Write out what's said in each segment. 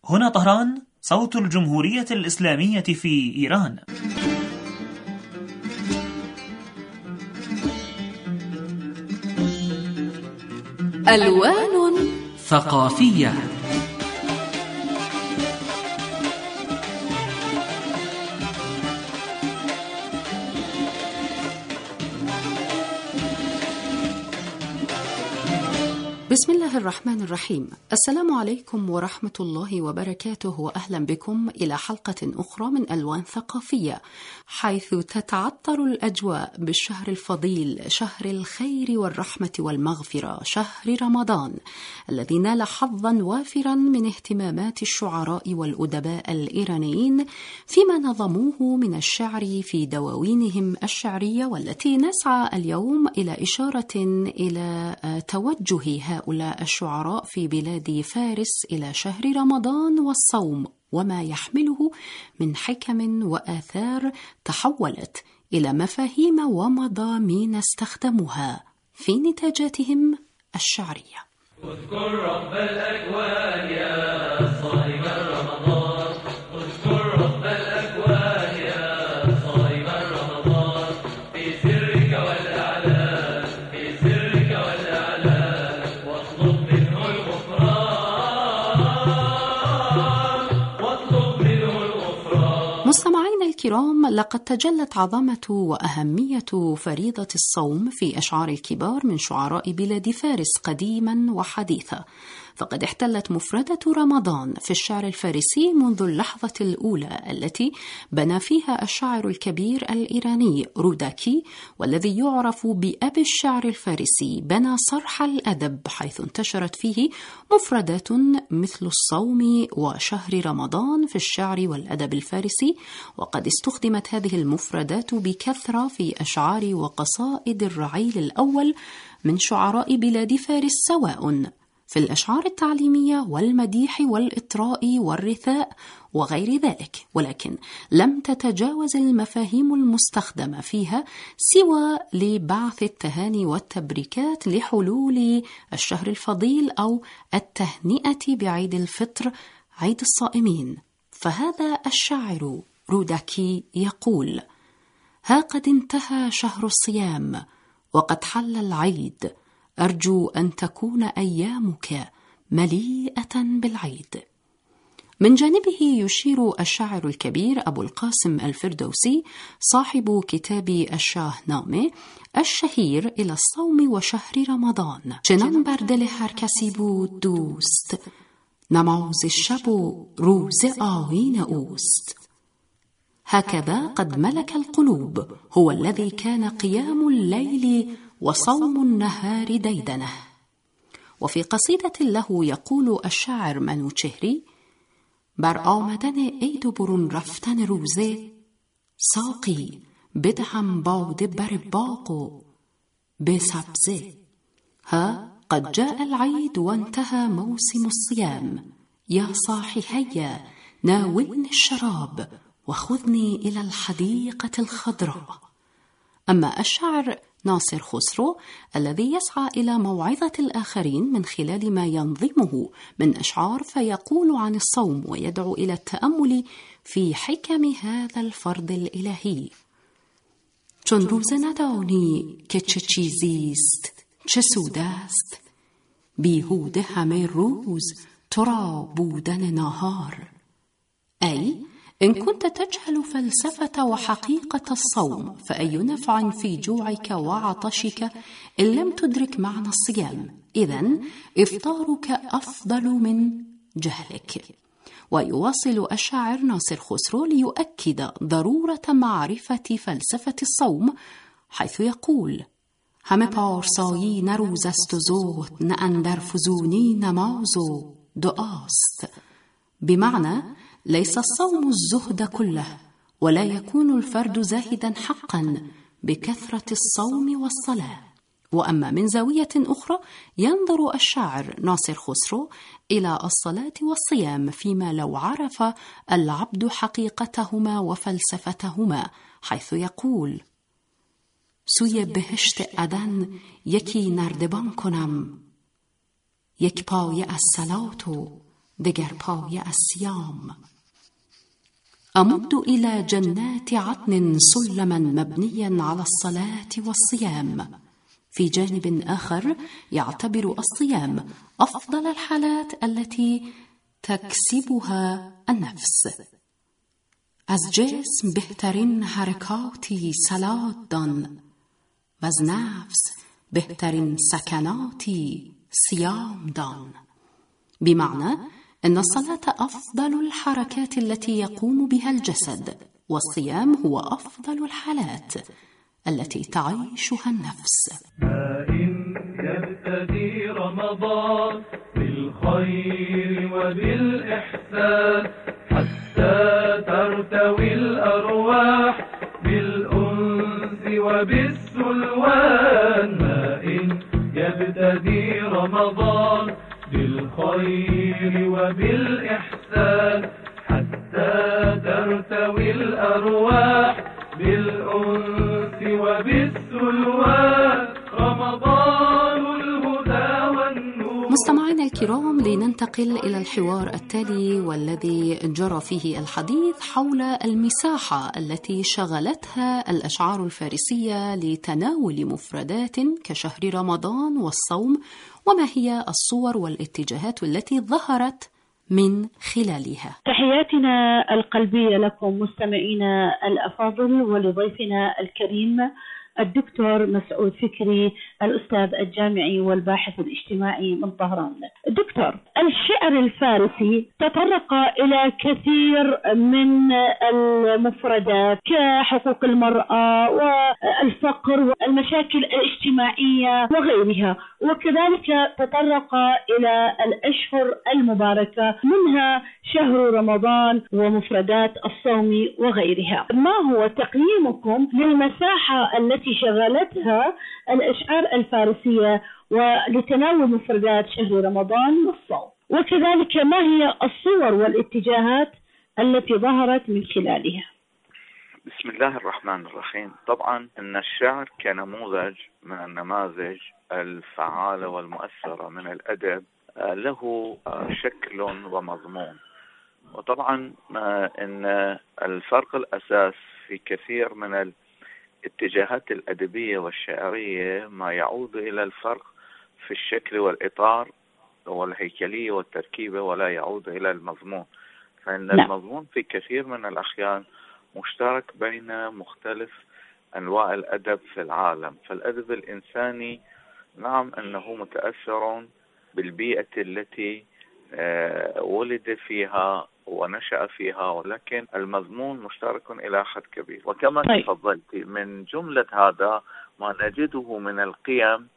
هنا طهران، صوت الجمهورية الإسلامية في إيران. ألوان ثقافية. بسم الله الرحمن الرحيم. السلام عليكم ورحمة الله وبركاته، وأهلا بكم إلى حلقة أخرى من ألوان ثقافية، حيث تتعطر الأجواء بالشهر الفضيل، شهر الخير والرحمة والمغفرة، شهر رمضان الذي نال حظا وافرا من اهتمامات الشعراء والأدباء الإيرانيين فيما نظموه من الشعر في دواوينهم الشعرية، والتي نسعى اليوم إلى إشارة إلى توجه هؤلاء الشعراء في بلاد فارس إلى شهر رمضان والصوم، وما يحمله من حكم وآثار تحولت إلى مفاهيم ومضامين استخدموها في نتاجاتهم الشعرية. اذكر رب الأكوان يا صائم رمضان، اذكر رب الأكوان يا صائم رمضان، في سرك والأعلان، في سرك والأعلان، واطلب منه الغفران، واطلب منه الغفران. مستمعينا الكرام، لقد تجلت عظمة وأهمية فريضة الصوم في أشعار الكبار من شعراء بلاد فارس قديما وحديثا، فقد احتلت مفردة رمضان في الشعر الفارسي منذ اللحظة الأولى التي بنى فيها الشاعر الكبير الإيراني روداكي، والذي يعرف بأبي الشعر الفارسي، بنى صرح الأدب حيث انتشرت فيه مفردات مثل الصوم وشهر رمضان في الشعر والأدب الفارسي، وقد استخدمت هذه المفردات بكثرة في أشعار وقصائد الرعيل الأول من شعراء بلاد فارس، سواء في الأشعار التعليمية والمديح والإطراء والرثاء وغير ذلك، ولكن لم تتجاوز المفاهيم المستخدمة فيها سوى لبعث التهاني والتبريكات لحلول الشهر الفضيل أو التهنئة بعيد الفطر، عيد الصائمين. فهذا الشاعر روداكي يقول: ها قد انتهى شهر الصيام وقد حل العيد، أرجو أن تكون أيامك مليئة بالعيد. من جانبه يشير الشاعر الكبير أبو القاسم الفردوسي صاحب كتاب الشاهنامه الشهير إلى الصوم وشهر رمضان: چنان بر دل هر کسی بود دوست، نماز شب و روز آیین اوست. هكذا قد ملك القلوب هو الذي كان قيام الليل وصوم النهار ديدنه. وفي قصيدة له يقول الشاعر منوچهری: بر آمدن عید و برون رفتن روزه، ساقی بدهم باده بر باغ و به سبزه. ها قد جاء العيد وانتهى موسم الصيام، يا صاحي هيا ناولني الشراب وخذني إلى الحديقة الخضراء. أما الشاعر ناصر خسرو الذي يسعى إلى موعظة الآخرين من خلال ما ينظمه من أشعار، فيقول عن الصوم ويدعو إلى التأمل في حكم هذا الفرض الإلهي: چون روزه ندانی که چه چیزیست، چه سود است، بیهوده همه روز تو را بودن ناهار. أي إن كنت تجهل فلسفة وحقيقة الصوم، فأي نفع في جوعك وعطشك إن لم تدرك معنى الصيام؟ إذن إفطارك أفضل من جهلك. ويواصل الشاعر ناصر خسرو ليؤكد ضرورة معرفة فلسفة الصوم، حيث يقول: همه پارسایی نه روز است و زهد، نه اندر فزونی نماز و دعاست. بمعنى ليس الصوم الزهد كله، ولا يكون الفرد زاهدا حقا بكثرة الصوم والصلاة. وأما من زاوية أخرى ينظر الشاعر ناصر خسرو إلى الصلاة والصيام فيما لو عرف العبد حقيقتهما وفلسفتهما، حيث يقول: سوی بهشت عدن یکی نردبان کنم، یک پایه از صلات و دگر پایه از سیام. أمد إلى جنات عدن سلما مبنيا على الصلاة والصيام. في جانب آخر يعتبر الصيام أفضل الحالات التي تكسبها النفس. از جسم بهترین حرکاتی صلات دان و از نفس بهترین سکناتی صيام دان. بمعنى أن الصلاة أفضل الحركات التي يقوم بها الجسد، والصيام هو أفضل الحالات التي تعيشها النفس. إن يبتدي رمضان بالخير وبالإحسان حتى ترتوي الأرواح بالأنس وبالسلوان. إن يبتدي رمضان بالخير وبالإحسان حتى ترتوي الأرواح بالأنس وبالسلوان. رمضان الهدى والنور. مستمعينا الكرام، لننتقل إلى الحوار التالي والذي جرى فيه الحديث حول المساحة التي شغلتها الأشعار الفارسية لتناول مفردات كشهر رمضان والصوم، وما هي الصور والاتجاهات التي ظهرت من خلالها. تحياتنا القلبية لكم مستمعينا الأفاضل ولضيفنا الكريم الدكتور مسعود فكري، الأستاذ الجامعي والباحث الاجتماعي من طهران. دكتور، الشعر الفارسي تطرق إلى كثير من المفردات كحقوق المرأة والفقر والمشاكل الاجتماعية وغيرها، وكذلك تطرق إلى الأشهر المباركة منها شهر رمضان ومفردات الصوم وغيرها. ما هو تقييمكم للمساحة التي شغلتها الأشعار الفارسية ولتناول مفردات شهر رمضان والصوم، وكذلك ما هي الصور والاتجاهات التي ظهرت من خلالها؟ بسم الله الرحمن الرحيم. طبعا أن الشعر كنموذج من النماذج الفعالة والمؤثرة من الأدب له شكل ومضمون، وطبعا أن الفرق الأساس في كثير من الاتجاهات الأدبية والشعرية ما يعود إلى الفرق في الشكل والإطار والهيكلية والتركيبة، ولا يعود إلى المضمون. فإن المضمون في كثير من الأحيان مشترك بين مختلف أنواع الأدب في العالم. فالأدب الإنساني نعم أنه متأثر بالبيئة التي ولد فيها ونشأ فيها، ولكن المضمون مشترك إلى حد كبير. وكما تفضلت من جملة هذا ما نجده من القيم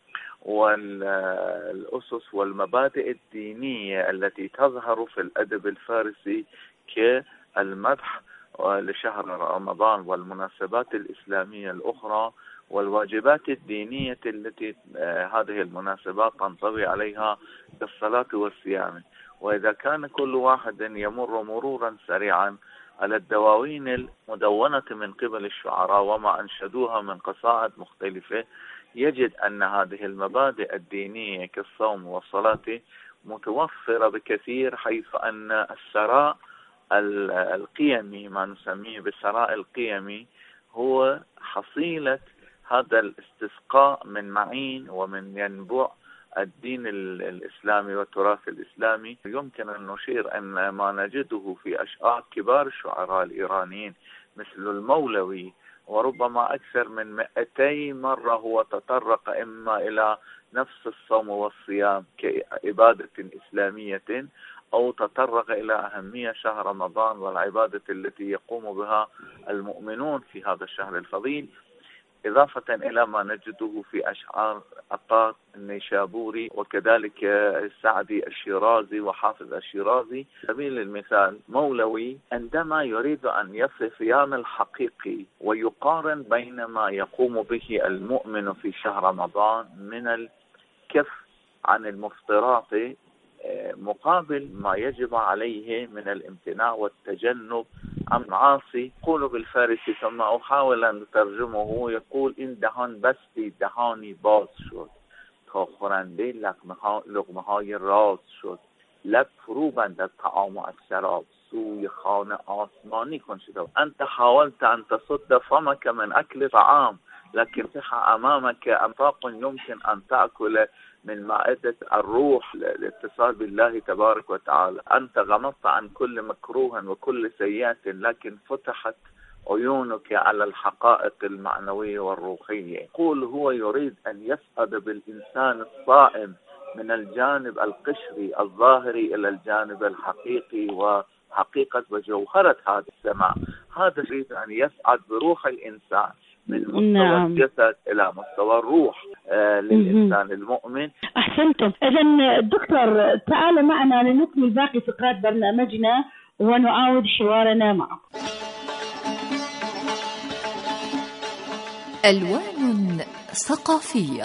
والأسس والمبادئ الدينية التي تظهر في الأدب الفارسي كالمدح لشهر رمضان والمناسبات الإسلامية الأخرى والواجبات الدينية التي هذه المناسبات تنطوي عليها كالصلاة والصيام. وإذا كان كل واحد يمر مرورا سريعا على الدواوين المدونة من قبل الشعراء وما أنشدوها من قصائد مختلفة، يجد أن هذه المبادئ الدينية كالصوم والصلاة متوفرة بكثير، حيث أن الثراء القيمي، ما نسميه بالثراء القيمي، هو حصيلة هذا الاستسقاء من معين ومن ينبوع الدين الإسلامي والتراث الإسلامي. يمكن أن نشير أن ما نجده في أشعار كبار الشعراء الإيرانيين مثل المولوي، وربما أكثر من 200 مرة هو تطرق إما إلى نفس الصوم والصيام كعبادة إسلامية، أو تطرق إلى أهمية شهر رمضان والعبادة التي يقوم بها المؤمنون في هذا الشهر الفضيل، إضافة إلى ما نجده في أشعار عطار النيشابوري وكذلك السعدي الشيرازي وحافظ الشيرازي. سبيل المثال مولوي عندما يريد أن يصف صيام الحقيقي ويقارن بين ما يقوم به المؤمن في شهر رمضان من الكف عن المفطرات مقابل ما يجب عليه من الامتناع والتجنب عن معاصي، يقول بالفارسي ثم أحاول أن ترجمه، يقول این دهان بستی دهانی باز شد تا خورنده لقمه های راز شد. لب فرو بندد طعام و الشراب، سوی خانه آسمانی کن شده. انت حاولت ان تصد فمك من اكل طعام لكن صح امامك انفاق يمكن ان تاكل من مائدة الروح للاتصال بالله تبارك وتعالى. أنت غمضت عن كل مكروه وكل سيئة لكن فتحت عيونك على الحقائق المعنوية والروحية. قول هو يريد أن يصعد بالإنسان الصائم من الجانب القشري الظاهري إلى الجانب الحقيقي وحقيقة وجوهرة هذا السماء. هذا يريد أن يصعد بروح الإنسان من مستوى الجسد إلى مستوى الروح للإنسان المؤمن. أحسنتم. إذن دكتور تعال معنا لنكمل باقي فقرات برنامجنا ونعاود حوارنا معك. ألوان ثقافية.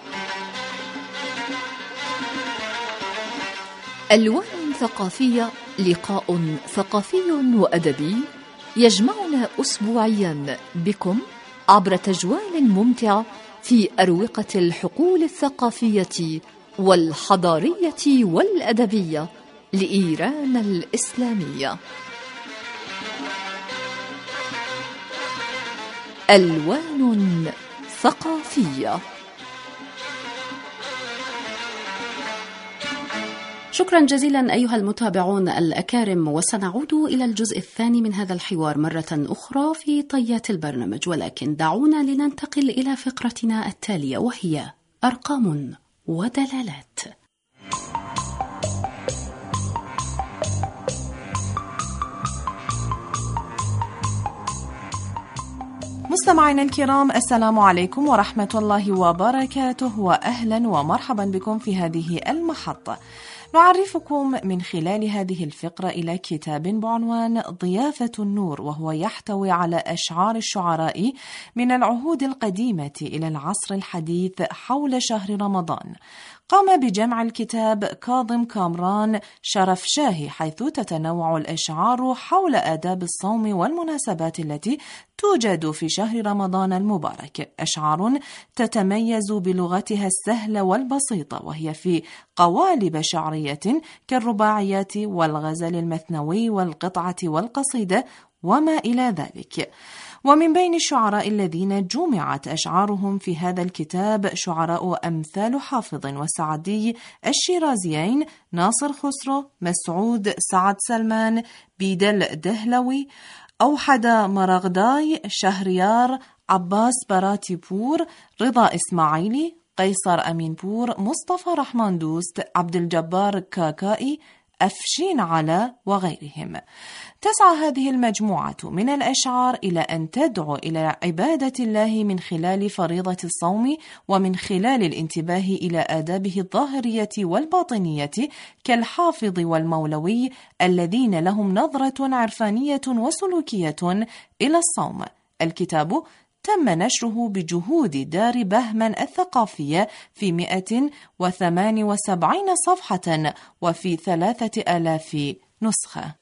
ألوان ثقافية لقاء ثقافي وأدبي يجمعنا أسبوعيا بكم عبر تجوال ممتع في أروقة الحقول الثقافية والحضارية والأدبية لإيران الإسلامية. ألوان ثقافية. شكرا جزيلا أيها المتابعون الأكارم، وسنعود إلى الجزء الثاني من هذا الحوار مرة أخرى في طيات البرنامج، ولكن دعونا لننتقل إلى فقرتنا التالية وهي أرقام ودلالات. مستمعينا الكرام، السلام عليكم ورحمة الله وبركاته، وأهلا ومرحبا بكم في هذه المحطة. نعرفكم من خلال هذه الفقرة إلى كتاب بعنوان ضيافة النور، وهو يحتوي على أشعار الشعراء من العهود القديمة إلى العصر الحديث حول شهر رمضان. قام بجمع الكتاب كاظم كامران شرفشاهي، حيث تتنوع الأشعار حول آداب الصوم والمناسبات التي توجد في شهر رمضان المبارك. أشعار تتميز بلغتها السهلة والبسيطة، وهي في قوالب شعرية كالرباعيات والغزل المثنوي والقطعة والقصيدة وما إلى ذلك. ومن بين الشعراء الذين جمعت أشعارهم في هذا الكتاب شعراء أمثال حافظ وسعدي الشيرازيين، ناصر خسرو، مسعود سعد سلمان، بيدل دهلوي، أوحد مرغداي، شهريار، عباس براتي بور، رضا إسماعيلي، قيصر أمين بور، مصطفى رحمن دوست، عبد الجبار كاكائي، أفشين علا وغيرهم. تسعى هذه المجموعة من الأشعار إلى أن تدعو إلى عبادة الله من خلال فريضة الصوم، ومن خلال الانتباه إلى آدابه الظاهرية والباطنية كالحافظ والمولوي، الذين لهم نظرة عرفانية وسلوكية إلى الصوم. الكتاب تم نشره بجهود دار بهمن الثقافية في 178 صفحة وفي 3000 نسخة.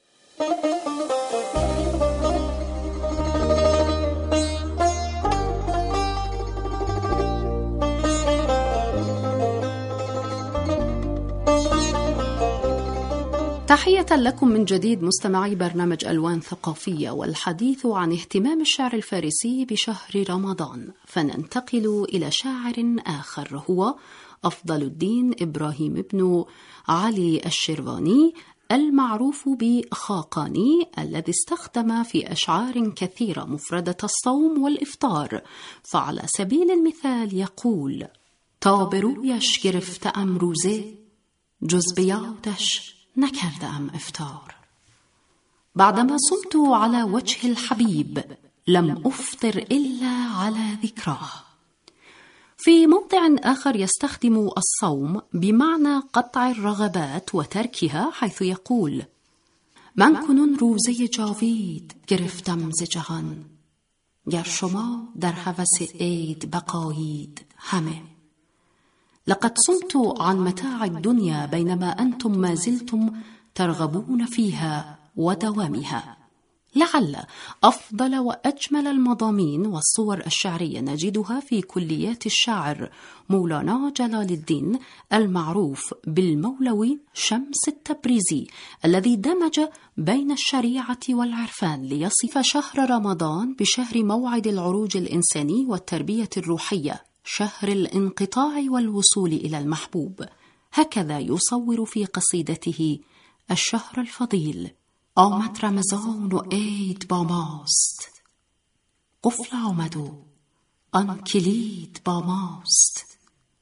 تحية لكم من جديد مستمعي برنامج ألوان ثقافية، والحديث عن اهتمام الشعر الفارسي بشهر رمضان. فننتقل إلى شاعر آخر هو أفضل الدين إبراهيم بن علي الشيرواني، المعروف بخاقاني، الذي استخدم في أشعار كثيرة مفردة الصوم والإفطار. فعلى سبيل المثال يقول: تابرویش گرفتم روزه، جز بیادش نکردم افطار. بعدما صمت على وجه الحبيب، لم أفطر إلا على ذكراه. في موضع آخر يستخدم الصوم بمعنى قطع الرغبات وتركها، حيث يقول: من کنون روزه جاوید گرفتم ز جهان، گر شما در هوس عید بقایید همه. لقد صمت عن متاع الدنيا بينما أنتم ما زلتم ترغبون فيها ودوامها. لعل أفضل وأجمل المضامين والصور الشعرية نجدها في كليات الشاعر مولانا جلال الدين المعروف بالمولوي شمس التبريزي، الذي دمج بين الشريعة والعرفان ليصف شهر رمضان بشهر موعد العروج الإنساني والتربية الروحية، شهر الانقطاع والوصول إلى المحبوب. هكذا يصور في قصيدته الشهر الفضيل: آمد رمضان و عید با ماست، قفل آمد و آن کلید با ماست،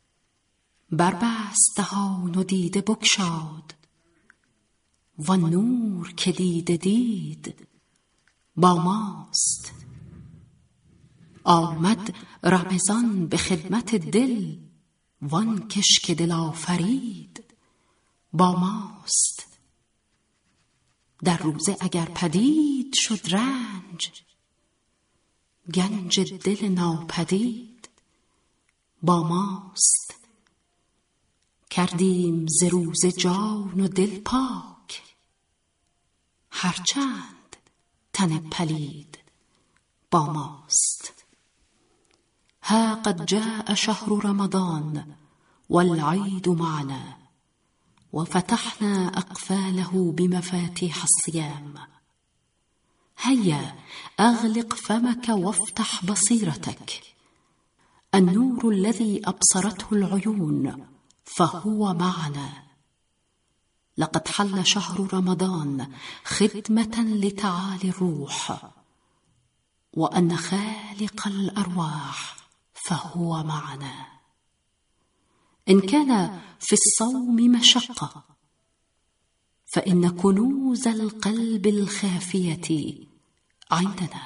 بربست دهان و دیده بگشاد، و نور که دیده دید با ماست. آمد رمضان به خدمت دل، وان کش دل آفرید با ماست. در روزه اگر پدید شد رنج، گنج دل ناپدید با ماست. کردیم ز روزه جان و دل پاک، هرچند تن پلید با ماست. ها قد جاء شهر رمضان والعيد معنا، وفتحنا أقفاله بمفاتيح الصيام. هيا أغلق فمك وافتح بصيرتك، النور الذي أبصرته العيون فهو معنا. لقد حل شهر رمضان خدمة لتعالي الروح، وأن خالق الأرواح فهو معنا. إن كان في الصوم مشقة، فإن كنوز القلب الخافية عندنا.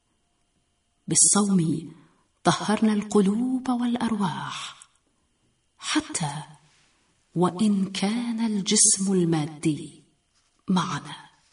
بالصوم طهرنا القلوب والأرواح، حتى وإن كان الجسم المادي معنا.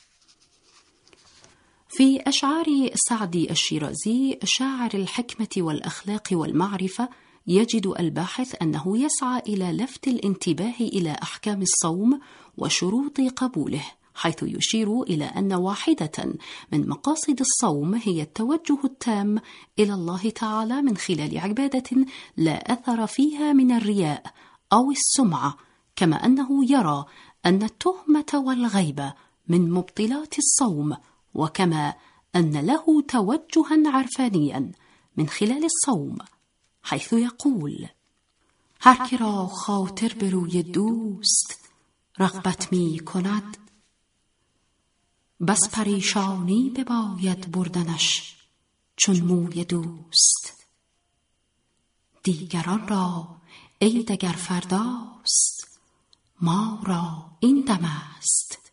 في أشعار سعدي الشيرازي شاعر الحكمة والأخلاق والمعرفة، يجد الباحث أنه يسعى إلى لفت الانتباه إلى أحكام الصوم وشروط قبوله، حيث يشير إلى أن واحدة من مقاصد الصوم هي التوجه التام إلى الله تعالى من خلال عبادة لا أثر فيها من الرياء أو السمعة، كما أنه يرى أن التهمة والغيبة من مبطلات الصوم، وكما أن له توجها عرفانيا من خلال الصوم، حيث يقول: هر که را خاطر به روی دوست رغبت می کند، بس پریشانی بباید بردنش چون موی دوست. دیگران را عید اگر فرداست، ما را این دم است.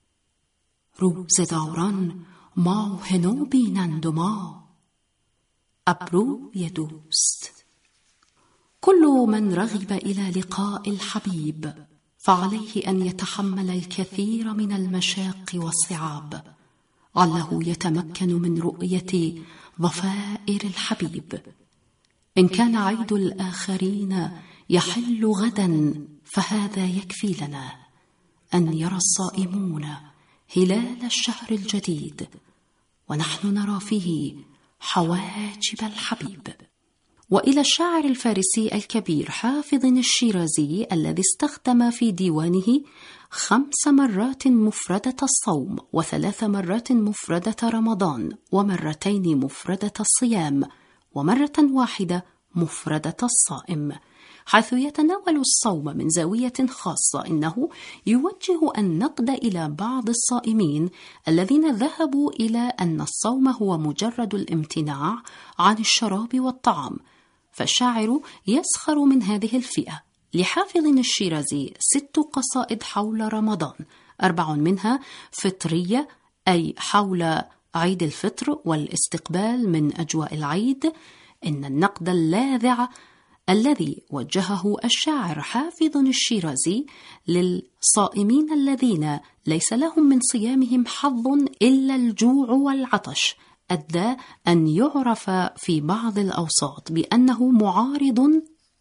روزداران ماه نو بینند و ما ابروی دوست. كل من رغب إلى لقاء الحبيب فعليه أن يتحمل الكثير من المشاق والصعاب، عله يتمكن من رؤية ضفائر الحبيب. إن كان عيد الآخرين يحل غدا، فهذا يكفي لنا أن يرى الصائمون هلال الشهر الجديد، ونحن نرى فيه حواجب الحبيب. وإلى الشاعر الفارسي الكبير حافظ الشيرازي الذي استخدم في ديوانه 5 مرات مفردة الصوم، و3 مرات مفردة رمضان، ومرتين مفردة الصيام، ومرة واحدة مفردة الصائم، حيث يتناول الصوم من زاوية خاصة. إنه يوجه النقد إلى بعض الصائمين الذين ذهبوا إلى أن الصوم هو مجرد الامتناع عن الشراب والطعام، فالشاعر يسخر من هذه الفئة. لحافظ الشيرازي 6 قصائد حول رمضان، 4 منها فطرية، أي حول عيد الفطر والاستقبال من أجواء العيد. إن النقد اللاذع الذي وجهه الشاعر حافظ الشيرازي للصائمين الذين ليس لهم من صيامهم حظ إلا الجوع والعطش، أدى أن يعرف في بعض الأوساط بأنه معارض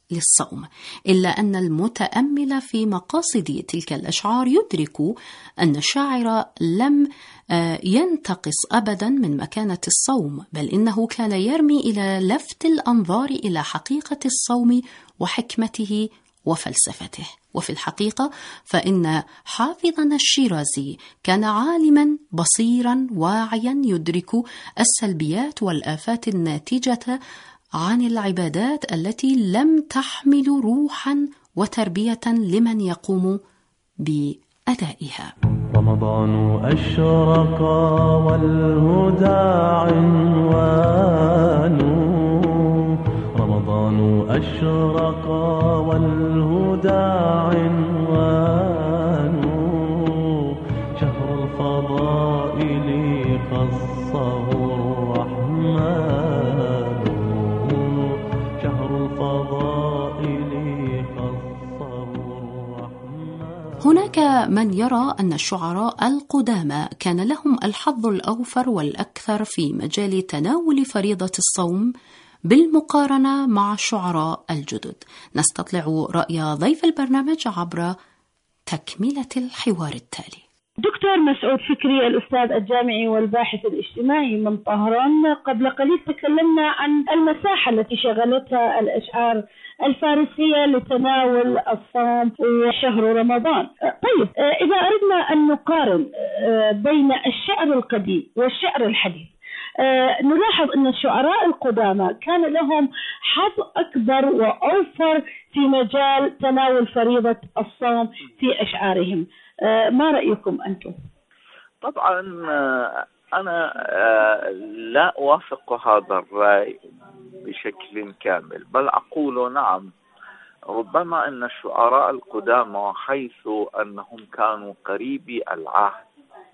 للصوم، إلا أن المتأمل في مقاصد تلك الأشعار يدرك أن الشاعر لم ينتقص أبدا من مكانة الصوم، بل إنه كان يرمي إلى لفت الأنظار إلى حقيقة الصوم وحكمته وفلسفته. وفي الحقيقة فإن حافظنا الشيرازي كان عالما بصيرا واعيا يدرك السلبيات والآفات الناتجة عن العبادات التي لم تحمل روحا وتربية لمن يقوم بأدائها. رمضان أشرق والهدى عنوان، رمضان أشرق والهدى عنوان، شهر الفضائل خصه الرحمن، شهر الفضائل خصه الرحمن. هناك من يرى أن الشعراء القدامى كان لهم الحظ الأوفر والأكثر في مجال تناول فريضة الصوم بالمقارنة مع الشعراء الجدد. نستطلع رأي ضيف البرنامج عبر تكملة الحوار التالي. دكتور مسعود فكري، الأستاذ الجامعي والباحث الاجتماعي من طهران، قبل قليل تكلمنا عن المساحة التي شغلتها الأشعار الفارسية لتناول الصوم وشهر رمضان. طيب، إذا أردنا أن نقارن بين الشعر القديم والشعر الحديث، نلاحظ أن الشعراء القدامى كان لهم حظ أكبر وأوفر في مجال تناول فريضة الصوم في أشعارهم. ما رأيكم أنتم؟ طبعا أنا لا أوافق هذا الرأي بشكل كامل، بل أقول نعم، ربما أن الشعراء القدامى حيث أنهم كانوا قريبي العهد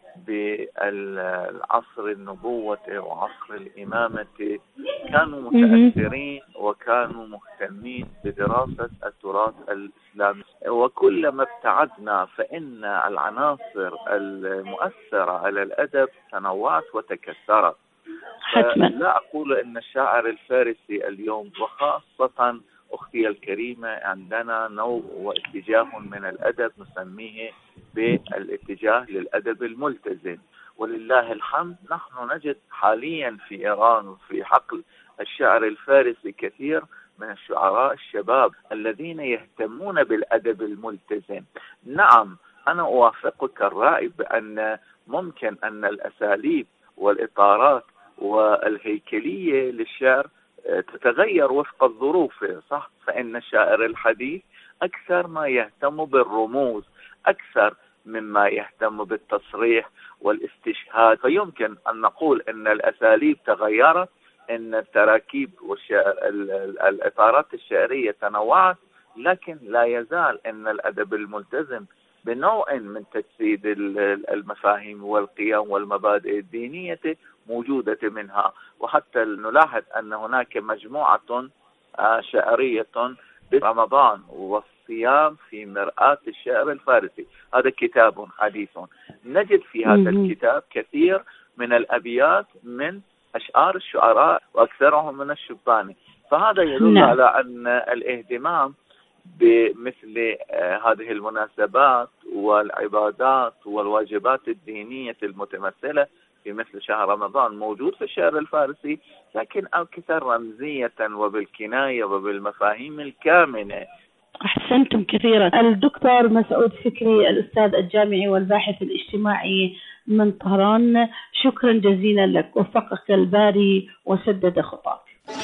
بالعصر النبوة وعصر الإمامة كانوا متأثرين وكانوا مهتمين بدراسة التراث الإسلامي، وكلما ابتعدنا فإن العناصر المؤثرة على الأدب تنوعت وتكثرت. لا أقول أن الشاعر الفارسي اليوم، وخاصة أختي الكريمة، عندنا نوع واتجاه من الأدب نسميه بالاتجاه للأدب الملتزم، ولله الحمد نحن نجد حاليا في إيران وفي حقل الشعر الفارسي كثير من الشعراء الشباب الذين يهتمون بالأدب الملتزم. نعم، أنا أوافقك الرأي بأن ممكن أن الأساليب والإطارات والهيكلية للشعر تتغير وفق الظروف، صح؟ فإن الشاعر الحديث أكثر ما يهتم بالرموز أكثر مما يهتم بالتصريح والاستشهاد، فيمكن أن نقول أن الأساليب تغيرت، أن التراكيب والإطارات الشعرية تنوعت، لكن لا يزال أن الأدب الملتزم بنوع من تجسيد المفاهيم والقيم والمبادئ الدينية موجودة منها. وحتى نلاحظ أن هناك مجموعة شعرية برمضان والصيام في مرآة الشعر الفارسي، هذا كتاب حديث، نجد في هذا الكتاب كثير من الأبيات من أشعار الشعراء وأكثرهم من الشباني، فهذا يدل على أن الاهتمام بمثل هذه المناسبات والعبادات والواجبات الدينية المتمثلة في مثل شهر رمضان موجود في الشعر الفارسي، لكن أكثر رمزية وبالكناية وبالمفاهيم الكامنة. أحسنتم كثيرا. الدكتور مسعود فكري، الأستاذ الجامعي والباحث الاجتماعي من طهران، شكرا جزيلا لك، وفقك الباري وسدد خطاك.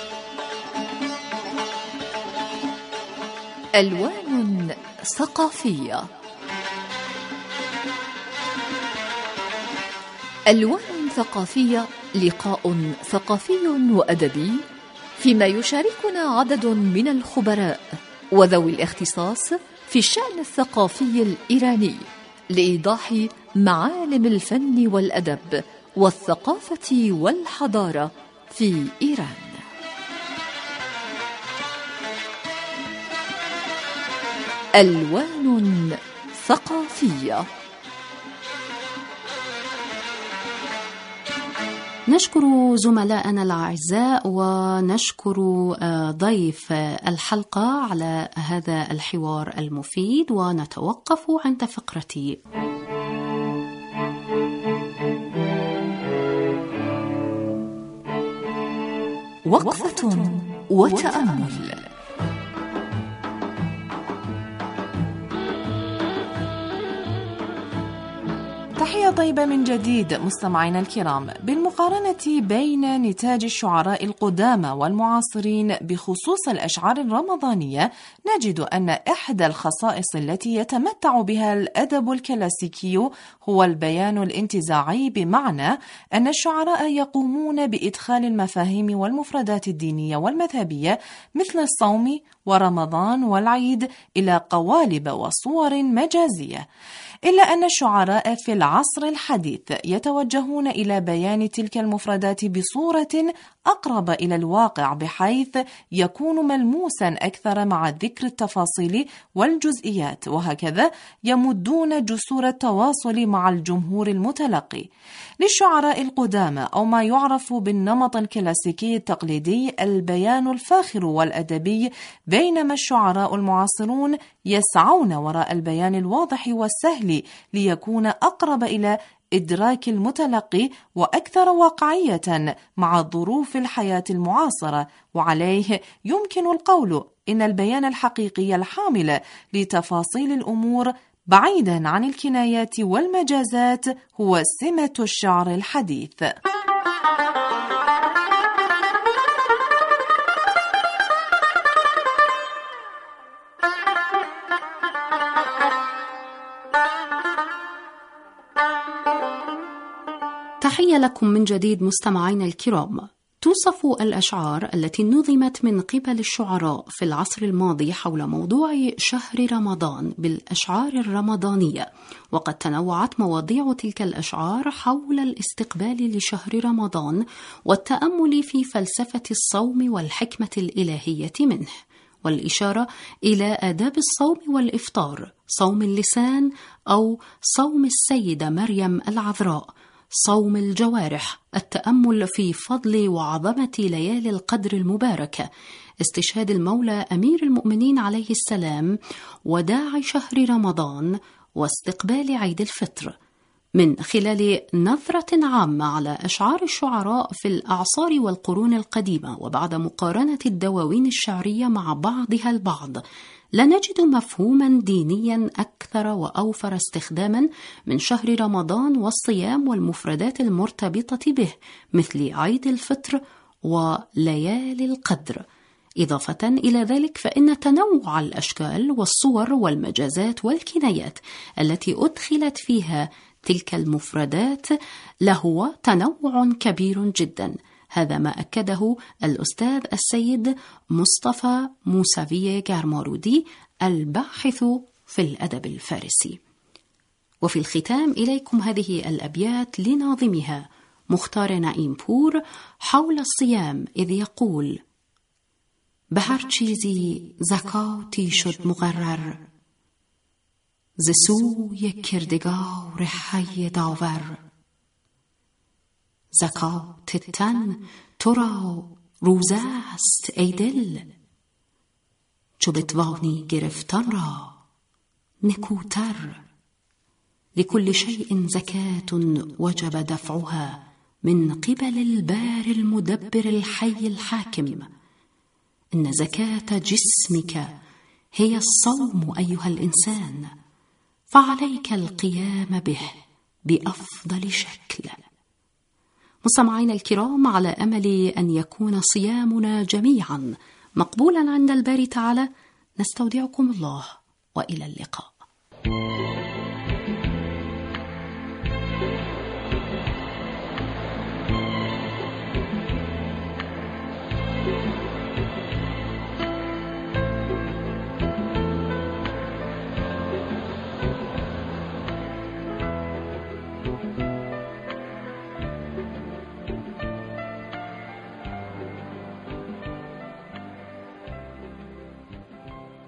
ألوان ثقافية. ألوان ثقافية، لقاء ثقافي وأدبي فيما يشاركنا عدد من الخبراء وذوي الاختصاص في الشأن الثقافي الإيراني لإيضاح معالم الفن والأدب والثقافة والحضارة في إيران. ألوان ثقافية. نشكر زملائنا الأعزاء ونشكر ضيف الحلقة على هذا الحوار المفيد، ونتوقف عند فقرة وقفة وتأمل. تحية طيبة من جديد مستمعينا الكرام. بالمقارنة بين نتاج الشعراء القدامى والمعاصرين بخصوص الأشعار الرمضانية، نجد أن إحدى الخصائص التي يتمتع بها الأدب الكلاسيكي هو البيان الانتزاعي، بمعنى أن الشعراء يقومون بإدخال المفاهيم والمفردات الدينية والمذهبية مثل الصوم ورمضان والعيد إلى قوالب وصور مجازية. إلا أن الشعراء في العصر الحديث يتوجهون إلى بيان تلك المفردات بصورة أقرب إلى الواقع، بحيث يكون ملموسا أكثر مع ذكر التفاصيل والجزئيات، وهكذا يمدون جسور التواصل مع الجمهور المتلقي. للشعراء القدامى أو ما يعرف بالنمط الكلاسيكي التقليدي البيان الفاخر والأدبي، بينما الشعراء المعاصرون يسعون وراء البيان الواضح والسهل ليكون أقرب إلى إدراك المتلقي وأكثر واقعية مع ظروف الحياة المعاصرة. وعليه يمكن القول إن البيان الحقيقي الحامل لتفاصيل الأمور بعيدا عن الكنايات والمجازات هو سمة الشعر الحديث. تحية لكم من جديد مستمعينا الكرام. توصف الأشعار التي نظمت من قبل الشعراء في العصر الماضي حول موضوع شهر رمضان بالأشعار الرمضانية، وقد تنوعت مواضيع تلك الأشعار حول الاستقبال لشهر رمضان والتأمل في فلسفة الصوم والحكمة الإلهية منه، والإشارة إلى آداب الصوم والإفطار، صوم اللسان أو صوم السيدة مريم العذراء، صوم الجوارح، التأمل في فضل وعظمة ليالي القدر المباركة، استشهاد المولى أمير المؤمنين عليه السلام، وداع شهر رمضان، واستقبال عيد الفطر. من خلال نظرة عامة على أشعار الشعراء في الأعصار والقرون القديمة، وبعد مقارنة الدواوين الشعرية مع بعضها البعض، لنجد مفهوما دينيا أكثر وأوفر استخداما من شهر رمضان والصيام والمفردات المرتبطة به مثل عيد الفطر وليالي القدر. إضافة إلى ذلك فإن تنوع الأشكال والصور والمجازات والكنايات التي أدخلت فيها تلك المفردات لهو تنوع كبير جدا. هذا ما أكده الأستاذ السيد مصطفى موسوي جارمارودي الباحث في الأدب الفارسي. وفي الختام إليكم هذه الأبيات لناظمها مختار نعیم پور حول الصيام، إذ يقول: به هر چیزی زکاتی شد مقرر، ز سوی کردگار حی داور. زکات تن تو را روزه است ای دل، چو بتوانی گرفتن را نکوتر. لكل شيء زكاة وجب دفعها من قبل البار المدبر الحي الحاكم. إن زكاة جسمك هي الصوم أيها الإنسان، فعليك القيام به بأفضل شكل. مستمعينا الكرام، على أمل أن يكون صيامنا جميعا مقبولا عند الباري تعالى، نستودعكم الله وإلى اللقاء.